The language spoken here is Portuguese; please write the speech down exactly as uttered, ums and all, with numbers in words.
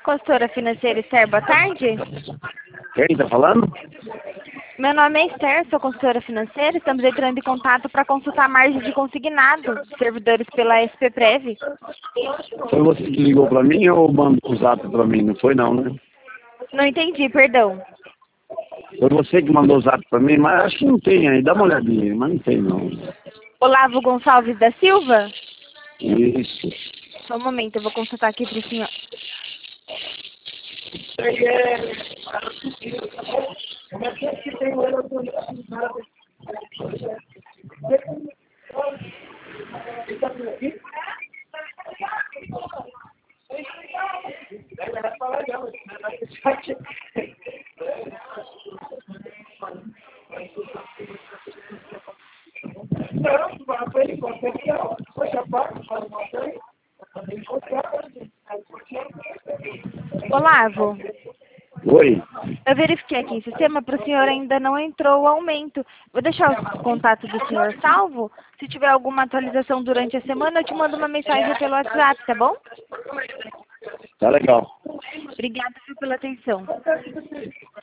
Consultora financeira Esther, boa tarde. Quem tá falando? Meu nome é Esther, sou consultora financeira. Estamos entrando em contato para consultar a margem de consignado de servidores pela S P Prev. Foi você que ligou pra mim ou mandou o zap pra mim? Não foi não, né? Não entendi, perdão. Foi você que mandou o zap pra mim, mas acho que não tem aí. Dá uma olhadinha, mas não tem não. Olavo Gonçalves da Silva? Isso. Só um momento, eu vou consultar aqui para o senhor. Olavo, Oi. eu verifiquei aqui em sistema, para o senhor ainda não entrou o aumento. Vou deixar o contato do senhor salvo. Se tiver alguma atualização durante a semana, eu te mando uma mensagem pelo WhatsApp, tá bom? Tá legal. Obrigada pela atenção.